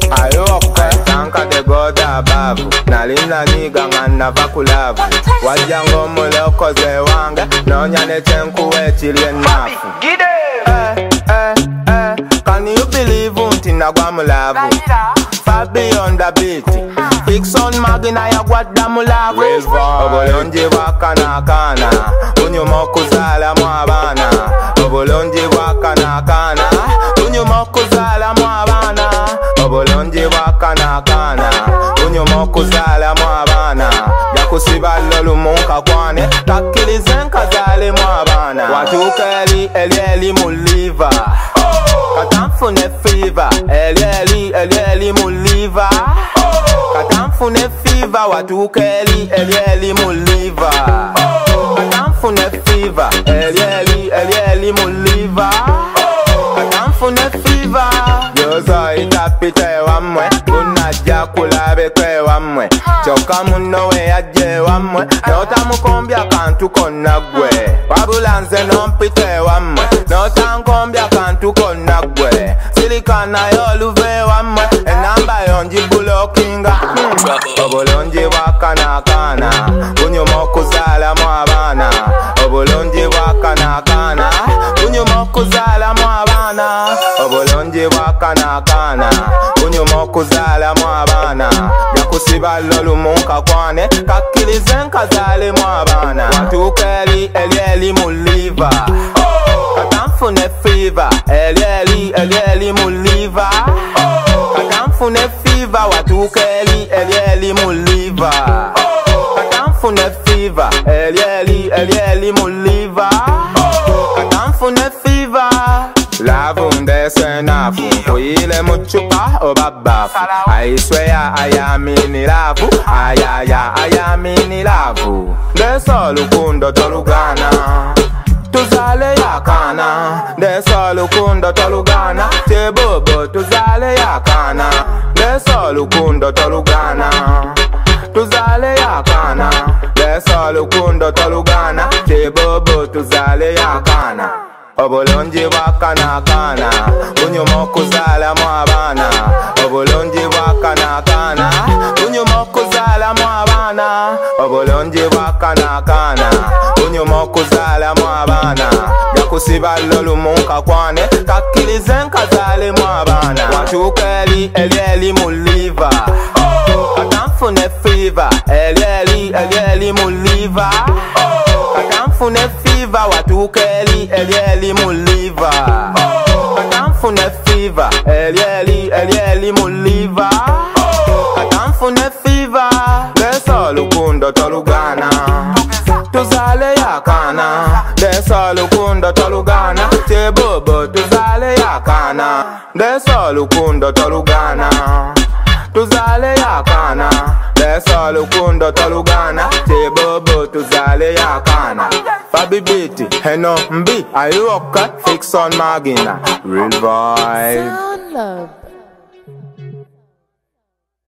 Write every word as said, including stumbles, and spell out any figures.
ayoka tanka de goda abavu nalinda niga ngana vakulavu wajango muloko ze wanga nonyane chenkuwe chilye nafu eh, eh, eh. Can you believe unti nagwa mulavu far beyond the beat fix on magina ya gwada mulavu obolonji wakana kana unyuma kuzala mwabana obolonji wakana kana unyuma kuzala mwabana obolonji wakana kana unyuma kuzala mwabana yakusibalo lumunka kwane takilizen kazale mwabana watukeli elieli muliva katamfune fever elieli elieli muliva katamfune fever watukeli elieli muliva katamfune fever elieli elieli muliva katamfune fever yozo itapite wamwe unajja kulabe kwe wamwe choka muno we ajje wamwe notamukombya kantu konna gwe wabula nze nompite wamwe notankombya kantu konna gwe silikana yoluve wamwe enamba yonji bulokinga hmm. Obulungi bwakanakana bunyuma okuzala mu abaana obulungi bwakanakana bunyuma okuzala mu abaana obulungi bwakanakana bunyuma okuzala mu abaana yakusiba lolumunka kwane kakkirize nkazale mu abaana watuuka eri eri mu liva katanfune fever eri eri eri mu liva katanfune fever watuuka eri eri mu liva katanfune fever eri eri eri mu liva katanfune fever lavu ndese nafu kuyile muchupa obabafu I swear I am in love ayaya I am in love ndeso lukundo tolugana tuzale yakana ndeso lukundo tolugana tebobo tuzale yakana ndeso lukundo tolugana tuzale yakana ndeso lukundo tolugana tebobo tuzale yakana obulungi bwakanakana bunyuma okuzala mu abaana obulungi bwakanakana bunyuma okuzala mu abaana obulungi bwakanakana bunyuma okuzala mu abaana yakusiba lolumunka kwane kakkirize nkazale mu abaana watuuka eri eri mu liva katanfune fever eri eri eri mu liva katanfune fever watuuka eri eri mu liva katanfune fever eri eri eri mu liva katanfune fever leso lukundo tolugana tuzale yakana leso lukundo tolugana tebobo tuzale yakana leso lukundo tolugana tuzale yakana leso lukundo tolugana tebobo tuzale yakana Fabibiti heno mbi ayoka fix on magina real vibe Sound Love.